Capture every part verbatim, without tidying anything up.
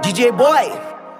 D J Boy.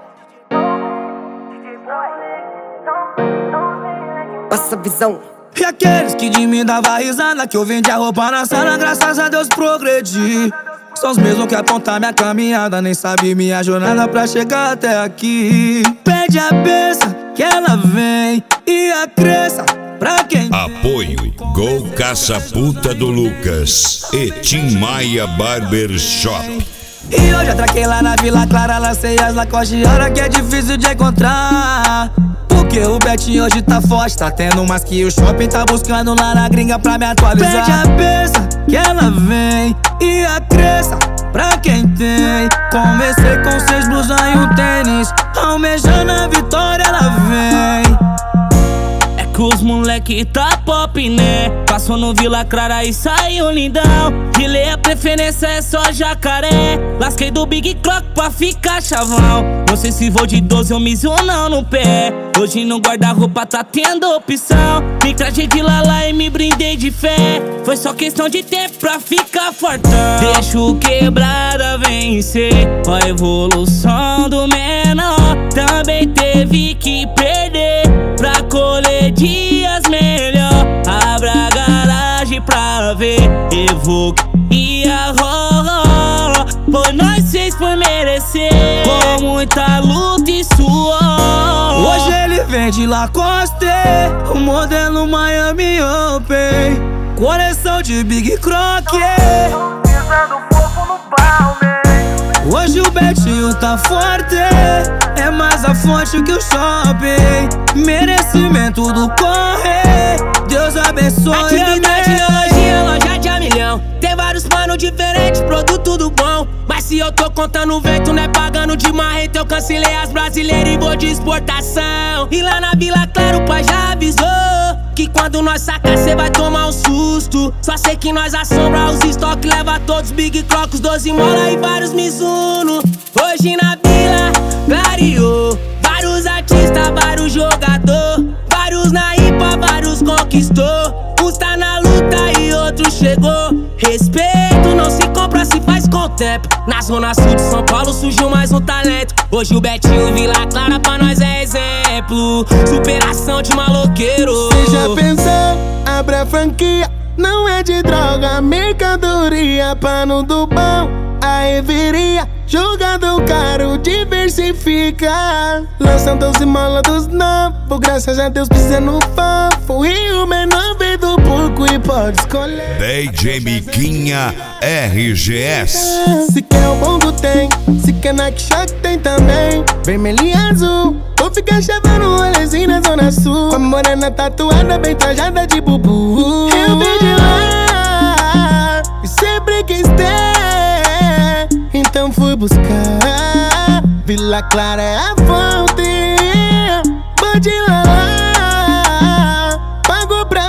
Passa a visão. E aqueles que de mim dava risada, que eu vendi a roupa na sala, graças a Deus progredi. São os mesmos que apontam minha caminhada, nem sabem minha jornada pra chegar até aqui. Pede a benção que ela vem e a cresça pra quem apoio Gol Caça Puta do Lucas e Tim Maia Barbershop. E hoje atraquei lá na Vila Clara, lancei as Lacoste, hora que é difícil de encontrar. Porque o Betinho hoje tá forte, tá tendo mais que o shopping, tá buscando lá na gringa pra me atualizar. Pede a benção que ela vem e a cresça pra quem tem. Comecei com seis blusão e um tênis, almejando a vitória ela vem. É que os moleque tá pop, né? Passou no Vila Clara e saiu lindão. De lei a preferência é só jacaré. Lasquei do Big Croc pra ficar chavão. Não sei se vou de doze ou miso não no pé. Hoje no guarda-roupa tá tendo opção. Me trajei de lala e me brindei de fé. Foi só questão de tempo pra ficar fortão. Deixo quebrada vencer, ó a evolução do menor. Também teve que perder pra colher dias melhor. Abra a garagem pra ver Evoque e a Ró. Por nós fez por merecer, com muita luta e suor. Hoje ele vem de Lacoste, o modelo Miami Open, coleção de Big Croc. Pisando fofo no palme. Hoje o Betinho tá forte, é mais a fonte que o shopping. Merecimento do corre, Deus abençoe. Atividade na lojinha, loja de a milhão. Tem vários panos diferentes, produto tudo bom. Mas se eu tô contando o vento, não é pagando de marreta. Eu cancelei as brasileiras e vou de exportação. E lá na Vila Clara o pai já avisou que quando nós sacar cê vai tomar um susto. Só sei que nós assombra os estoques, leva todos Big Crocos, doze mola e vários Mizuno. Hoje na Vila clareou, vários artistas, vários jogador, vários na ripa, vários conquistou. Uns tá na luta e outro chegou. Respeito não se compra, se faz com o tempo. Na zona sul de São Paulo surgiu mais um talento. Hoje o Betinho em Vila Clara pra nós é exemplo. Superação de maloqueiro. Cê já pensou? Abre a franquia. Não é de droga, mercadoria, pano do bom, a reveria. Jogador caro, diversifica. Lançando doze mola dos novos, graças a Deus pisando fofo. E o menor veio do pouco e pode escolher. D J Miquinha R G S. Se quer o bongo tem, se quer Nike Shock tem também. Vermelho e azul, vou ficar chavando um rolezinho na zona sul. Com a morena tatuada, bem trajada de bubu. Eu vim de lá e sempre quis ter, então fui buscar. Vila Clara é a fonte, pode ir lá, pagou pra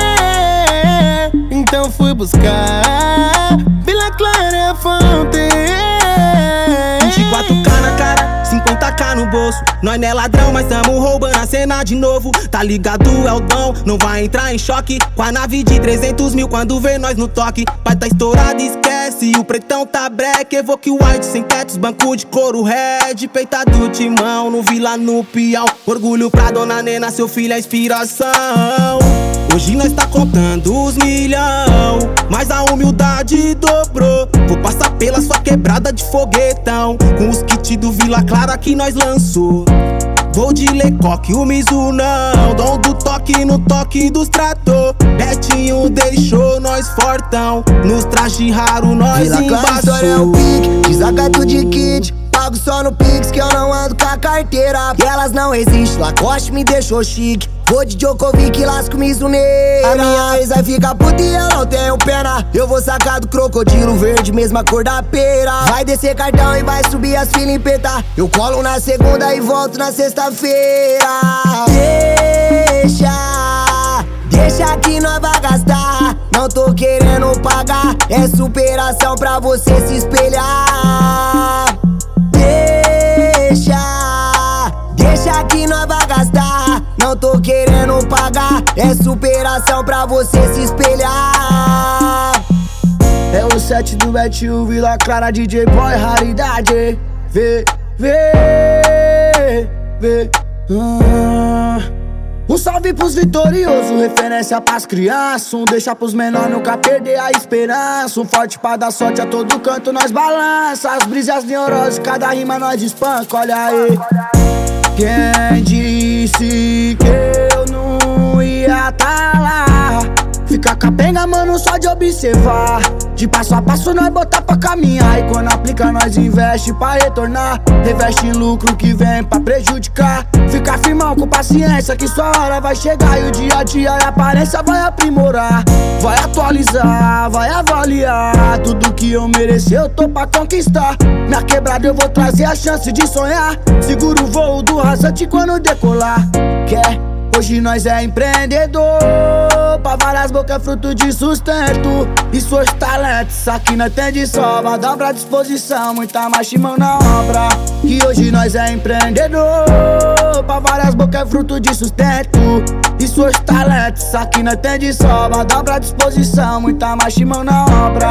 ver, então fui buscar. Vila Clara é a fonte. vinte e quatro K na cara, cinquenta K no bolso. Nós não é ladrão, mas tamo roubando a cena de novo. Tá ligado, é o dom, não vai entrar em choque com a nave de trezentos mil quando vê nós no toque. Pai tá estourado, esquece, o pretão tá breque. Evoque white, sem tetos, banco de couro red. Peitado timão, no Vila no Piau. Orgulho pra dona Nena, seu filho é inspiração. Hoje nós tá contando os milhão, mas a humildade dobrou. Vou passar pela sua quebrada de foguetão, com os kits do Vila Clara que nós lançou. Vou de Lecoque, o Mizu não. Dom do toque no toque dos trator. Betinho deixou nós fortão, nos traje raro nós Vila Clara, história é o pique, desacato de kit. Pago só no Pix que eu não ando com a carteira. E elas não existem, Lacoste me deixou chique. Vou de Djokovic, lasco Mizuneira. A minha ex vai ficar puta e eu não tenho pena. Eu vou sacar do crocodilo verde, mesma cor da pera. Vai descer cartão e vai subir as filas em peta. Eu colo na segunda e volto na sexta-feira. Deixa, deixa que nós vai gastar. Não tô querendo pagar, é superação pra você se espelhar. Deixa, deixa que nós vai gastar. Não tô querendo pagar, é superação pra você se espelhar. É o set do Betinho, Vila Clara, D J Boy, raridade. Vê. vê, vê. Ah. Um salve pros vitoriosos, referência pras crianças. Um deixa pros menores nunca perder a esperança. Um forte pra dar sorte a todo canto, nós balança. As brisas neuroses, cada rima nós espanca, olha aí. Quem disse que eu não ia tá lá? Fica capenga, mano, só de observar. De passo a passo nós botar pra caminhar. E quando aplica nós investe pra retornar. Reveste em lucro que vem pra prejudicar. Fica firmão com paciência que sua hora vai chegar. E o dia a dia e a aparência vai aprimorar. Vai atualizar, vai avaliar. Tudo que eu mereci eu tô pra conquistar. Minha quebrada eu vou trazer a chance de sonhar. Seguro o voo do rasante quando decolar. Quer? Hoje nós é empreendedor. Pra várias bocas é fruto de sustento. E seus talentos, isso aqui não tem de sobra. Dobra a disposição, muita mais mão na obra. Que hoje nós é empreendedor. Pra várias bocas é fruto de sustento. E seus talentos, isso aqui não tem de sobra. Dobra a disposição, muita mais mão na obra.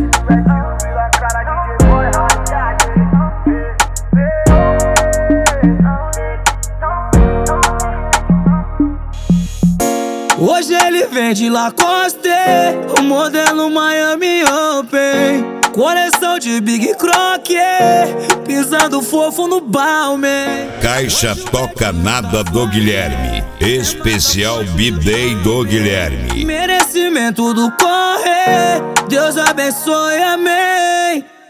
Hoje ele vende Lacoste, o modelo Miami Open. Coleção de Big Croc, pisando fofo no Balmain. Caixa Toca Nada do Guilherme, especial B-Day do Guilherme. Merecimento do Corre, Deus abençoe, amém.